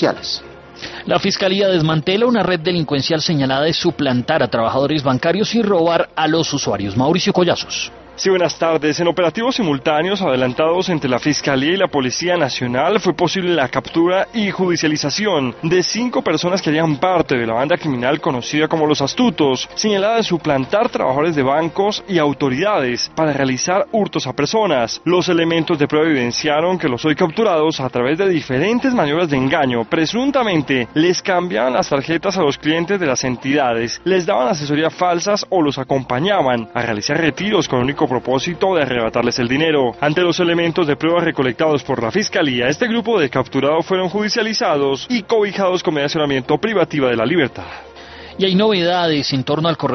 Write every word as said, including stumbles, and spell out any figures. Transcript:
sociales. La Fiscalía desmantela una red delincuencial señalada de suplantar a trabajadores bancarios y robar a los usuarios. Mauricio Collazos. Sí, buenas tardes. En operativos simultáneos adelantados entre la Fiscalía y la Policía Nacional fue posible la captura y judicialización de cinco personas que harían parte de la banda criminal conocida como Los Astutos, señalada de suplantar trabajadores de bancos y autoridades para realizar hurtos a personas. Los elementos de prueba evidenciaron que los hoy capturados, a través de diferentes maniobras de engaño, presuntamente les cambiaban las tarjetas a los clientes de las entidades, les daban asesoría falsas o los acompañaban a realizar retiros con único propósito de arrebatarles el dinero. Ante los elementos de prueba recolectados por la Fiscalía, este grupo de capturados fueron judicializados y cobijados con medio de asesoramiento privativa de la libertad. Y hay novedades en torno al corredor